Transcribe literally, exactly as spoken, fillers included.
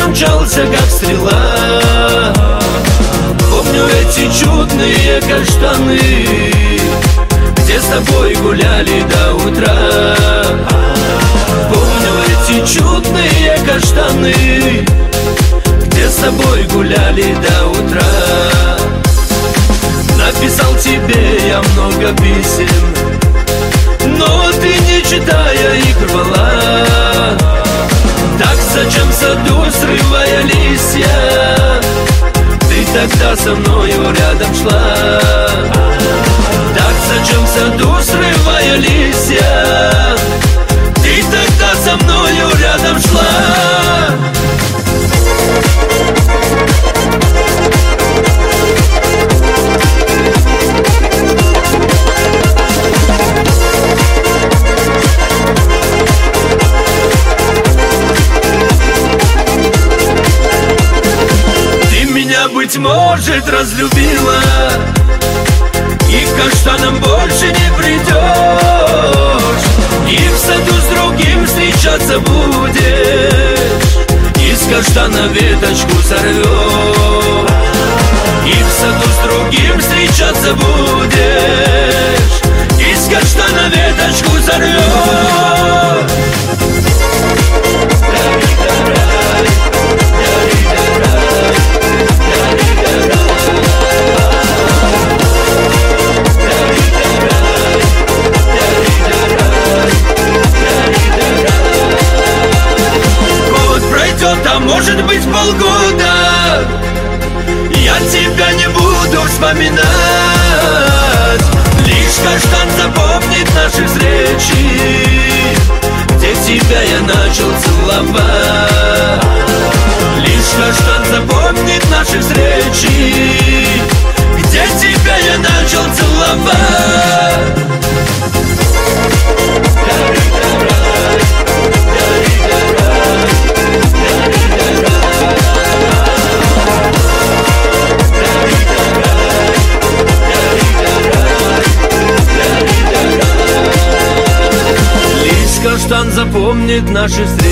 мчался, как стрела. Помню эти чудные каштаны, где с тобой гуляли до утра. Помню эти чудные каштаны, где с тобой гуляли до утра. Написал тебе я много писем, но ты, не читая, их рвала. Так зачем в саду, срывая листья, ты тогда со мною рядом шла? Так зачем в саду, срывая листья, ты тогда со мною рядом шла? Быть может, разлюбила, и к каштанам больше не придешь, и в саду с другим встречаться будешь, и с каштана веточку сорвешь, и в саду с другим встречаться будешь, и с каштана веточку сорвешь. А может быть полгода, я тебя не буду вспоминать. Лишь каштан запомнит наши встречи, где тебя я начал целовать. Лишь каштан запомнит наши встречи, где тебя я начал целовать. Каштан запомнит наши встречи,